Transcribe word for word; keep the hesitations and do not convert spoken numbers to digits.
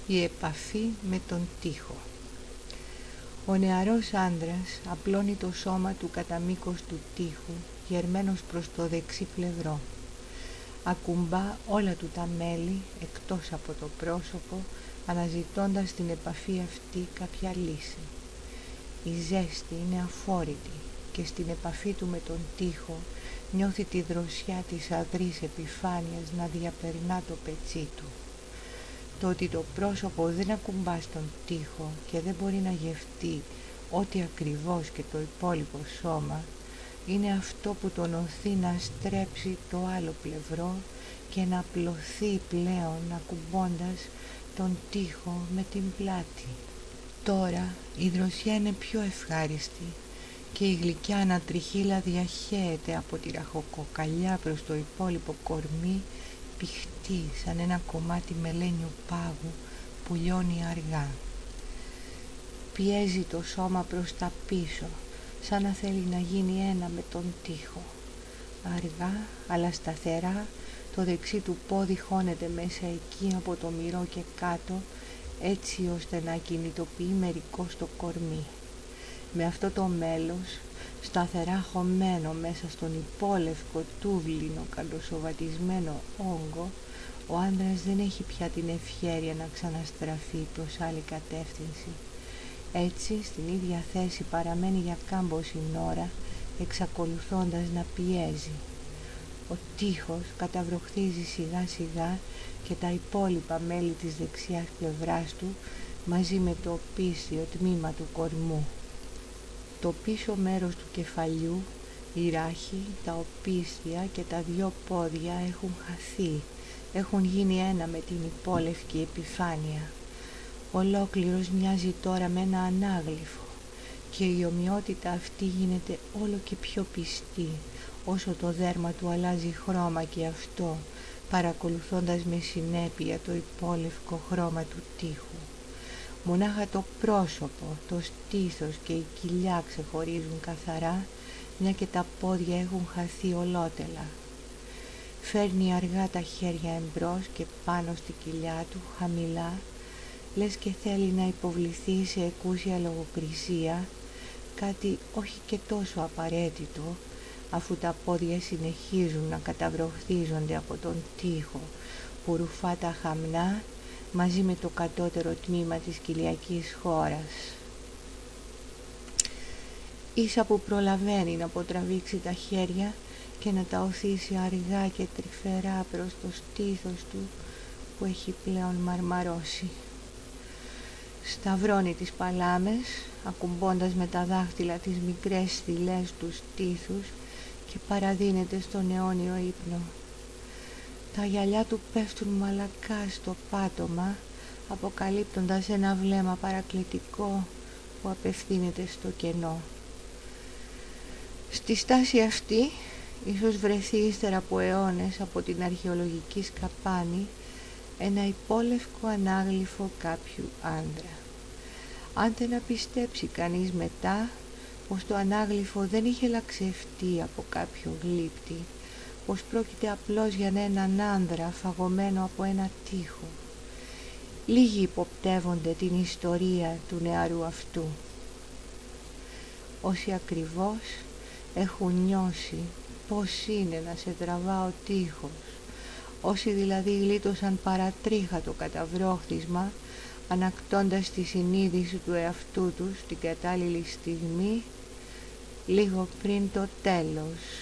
Η επαφή με τον τοίχο. Ο νεαρός άντρας απλώνει το σώμα του κατά μήκος του τοίχου, γερμένος προς το δεξί πλευρό. Ακουμπά όλα του τα μέλη εκτός από το πρόσωπο, αναζητώντας στην επαφή αυτή κάποια λύση. Η ζέστη είναι αφόρητη και στην επαφή του με τον τοίχο νιώθει τη δροσιά της αδρής επιφάνειας να διαπερνά το πετσί του. Το ότι το πρόσωπο δεν ακουμπά στον τοίχο και δεν μπορεί να γευτεί ό,τι ακριβώς και το υπόλοιπο σώμα είναι αυτό που τον οθεί να στρέψει το άλλο πλευρό και να απλωθεί πλέον ακουμπώντας τον τοίχο με την πλάτη. Τώρα η δροσιά είναι πιο ευχάριστη και η γλυκιά ανατριχύλα διαχέεται από τη ραχοκοκαλιά προς το υπόλοιπο κορμί, πηχτή σαν ένα κομμάτι μελένιου πάγου που λιώνει αργά. Πιέζει το σώμα προς τα πίσω, σαν να θέλει να γίνει ένα με τον τοίχο. Αργά αλλά σταθερά το δεξί του πόδι χώνεται μέσα εκεί από το μυρό και κάτω, έτσι ώστε να κινητοποιεί μερικώς το κορμί. Με αυτό το μέλος, σταθερά χωμένο μέσα στον υπόλευκο τούβλινο καλοσοβατισμένο όγκο, ο άντρας δεν έχει πια την ευχέρεια να ξαναστραφεί προς άλλη κατεύθυνση. Έτσι, στην ίδια θέση παραμένει για κάμποση ώρα, εξακολουθώντας να πιέζει. Ο τοίχος καταβροχθίζει σιγά σιγά και τα υπόλοιπα μέλη της δεξιάς πλευράς του μαζί με το οπίσθιο τμήμα του κορμού. Το πίσω μέρος του κεφαλιού, η ράχη, τα οπίσθια και τα δυο πόδια έχουν χαθεί, έχουν γίνει ένα με την υπόλευκη επιφάνεια. Ολόκληρος μοιάζει τώρα με ένα ανάγλυφο και η ομοιότητα αυτή γίνεται όλο και πιο πιστή όσο το δέρμα του αλλάζει χρώμα και αυτό, παρακολουθώντας με συνέπεια το υπόλευκο χρώμα του τοίχου. Μονάχα το πρόσωπο, το στήθος και η κοιλιά ξεχωρίζουν καθαρά, μια και τα πόδια έχουν χαθεί ολότελα. Φέρνει αργά τα χέρια εμπρός και πάνω στη κοιλιά του, χαμηλά, λες και θέλει να υποβληθεί σε εκούσια λογοκρισία, κάτι όχι και τόσο απαραίτητο, αφού τα πόδια συνεχίζουν να καταβροχθίζονται από τον τοίχο που ρουφά τα χαμνά μαζί με το κατώτερο τμήμα της κοιλιακής χώρας. Ίσα που προλαβαίνει να αποτραβήξει τα χέρια και να τα οθήσει αργά και τρυφερά προς το στήθος του που έχει πλέον μαρμαρώσει. Σταυρώνει τις παλάμες, ακουμπώντας με τα δάχτυλα τις μικρές στυλές του στήθους και παραδίνεται στον αιώνιο ύπνο. Τα γυαλιά του πέφτουν μαλακά στο πάτωμα, αποκαλύπτοντας ένα βλέμμα παρακλητικό που απευθύνεται στο κενό. Στη στάση αυτή, ίσως βρεθεί ύστερα από αιώνες από την αρχαιολογική σκαπάνη, ένα υπόλευκο ανάγλυφο κάποιου άντρα. Άντε να πιστέψει κανείς μετά πως το ανάγλυφο δεν είχε λαξευτεί από κάποιο γλύπτη, πως πρόκειται απλώς για έναν άνδρα φαγωμένο από ένα τοίχο. Λίγοι υποπτεύονται την ιστορία του νεαρού αυτού. Όσοι ακριβώς έχουν νιώσει πως είναι να σε τραβά ο τοίχος, όσοι δηλαδή γλίτωσαν παρατρίχα το καταβρόχθισμα, ανακτώντας τη συνείδηση του εαυτού τους την κατάλληλη στιγμή, λίγο πριν το τέλος.